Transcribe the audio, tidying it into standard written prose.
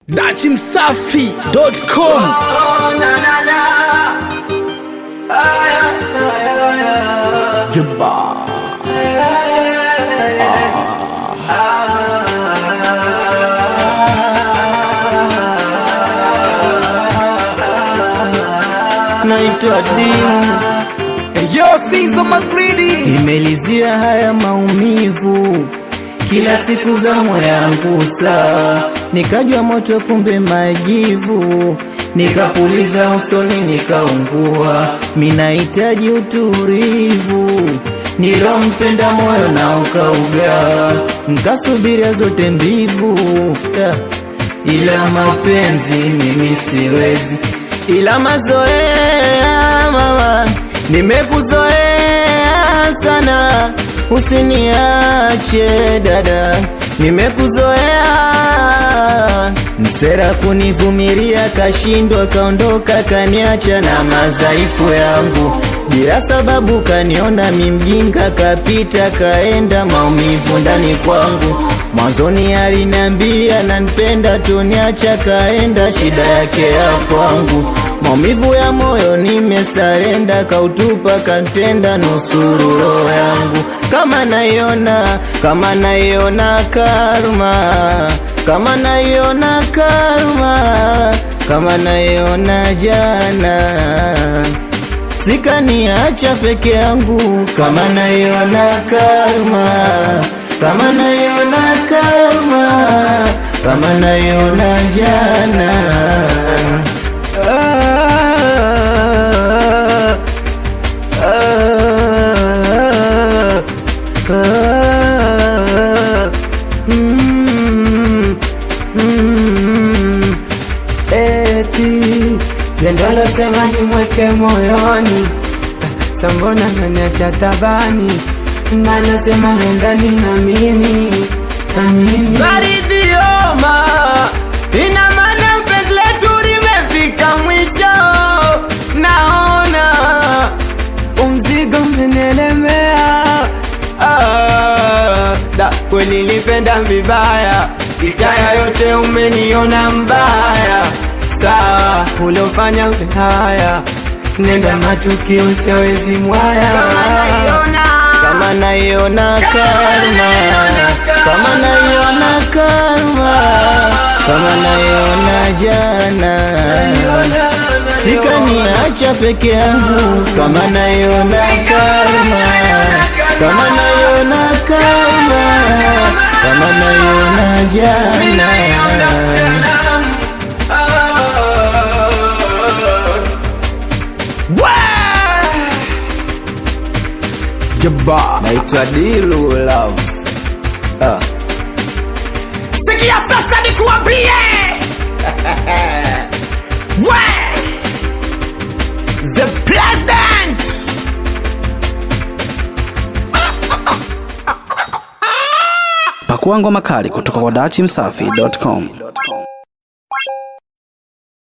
Dachimsafi.com. Naitwa Dimu. Yo, Sizo Magridi. Nimelizia haya maumivu kila siku za moyo wangu saa, nikajua moto kumbe majivu, nikapuliza usoni nikaungua. Minahitaji utulivu, nilompenda moyo na ukauga, nkasubiria zote mbivu, ila mapenzi mimi siwezi, ila mazoea mama, nimekuzoea sana, usiniache dada, nimekuzoea. Msera kunivumilia kashindwa, kaondoka kaniacha na madhaifu yangu, bila sababu kaniona mimjinga, kapita kaenda, maumivu ndani kwangu. Mwanzoni aliniambia nanipenda, tuniacha kaenda, shida yake ya kwangu. Maumivu ya moyo nimesarenda, kautupa kantenda, nusuru roho yangu. Kama naiona karma, kama naiona karma, kama naiona jana, sikaniacha peke yangu. Kama naiona karma, kama naiona karma, kama naiona jana. Eti Lendolo sema nimweke moyoni, sambona naniacha tabani, na nasema endani na mimi Maridioma, ina maana mpenzi letu limefika mwisho. Naona umzigo umenielemea, da kweli nilipenda vibaya, kitaya yote umeniona mbaya. Sawa ulofanya haya, nenda matukio siwezi mwaya. Kama naiona karma, kama naiona karma, kama naiona jana, sikaniacha peke yangu. Kama naiona karma, kama naiona karma, kama naiona jana. Naitwa Dilu Love. Sikia sasa nikuambie. The President. Pakua ngoma kali kutoka kwa Dachimsafi.com.